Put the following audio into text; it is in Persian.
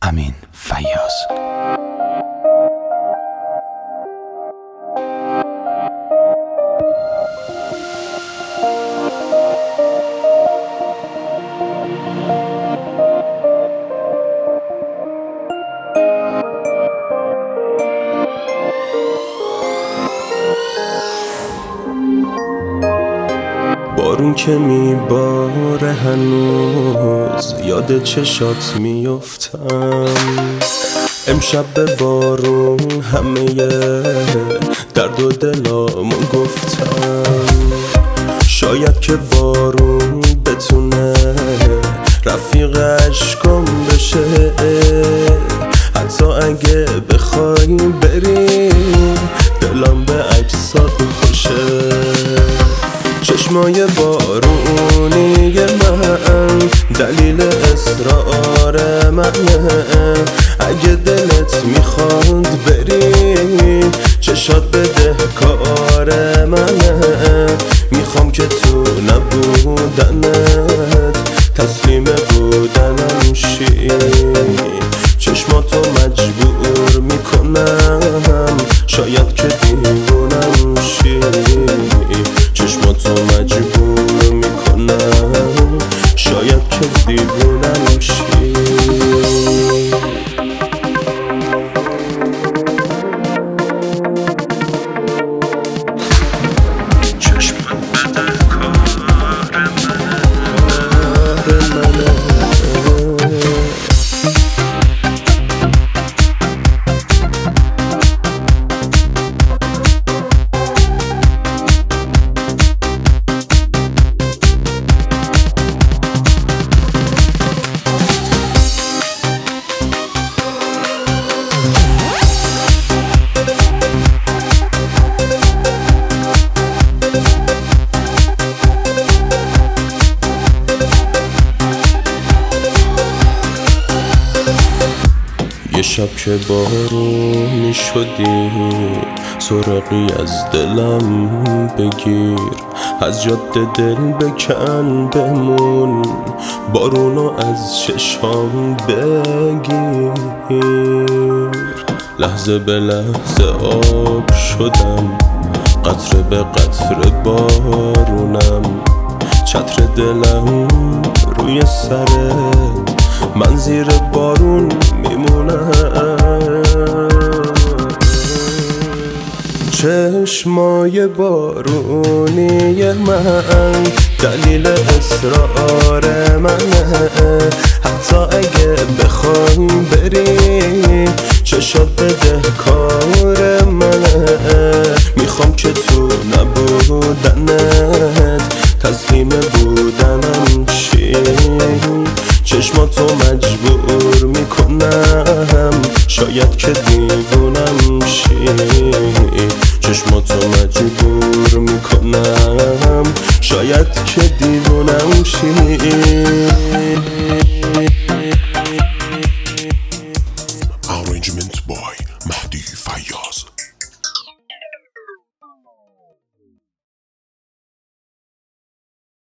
امین فیاض. بارون که میباره هنوز یاد چشات میفتم. امشب به بارون همه درد و دلامو گفتم. شاید که بارون بتونه رفیق عشقم بشه، حتی اگه بخوای بری دلم به عکسات خوشه. چشمای بارونی من دلیل اصرار منه. اگه دلت میخواد بری چشات بده کار منه. میخوام که تو نبودنت تسلیم بودنم شی. چشماتو مجبور میکنم شاید که دیوونم شی. چشماتو مجبور میکنم شاید که دیوونم شی. چشمات بده کار منه. یه شب که بارونی شدی سراغی از دلم بگیر. از جاده دل بکن بمون، بارونو از چشام بگیر. لحظه به لحظه آب شدم، قطره به قطره بارونم. چتر دلم روی سرت، من زیر بارون میمونم. چشمای بارونی من دلیل اصرار منه. حتی اگه بخوای بری چشات بده کار منه. میخوام که تو نبودنت تسلیم بودنم شی. چشماتو مجبور میکنم شاید که دیوونم شی. چشماتو مجبور میکنم شاید که دیوونم شی.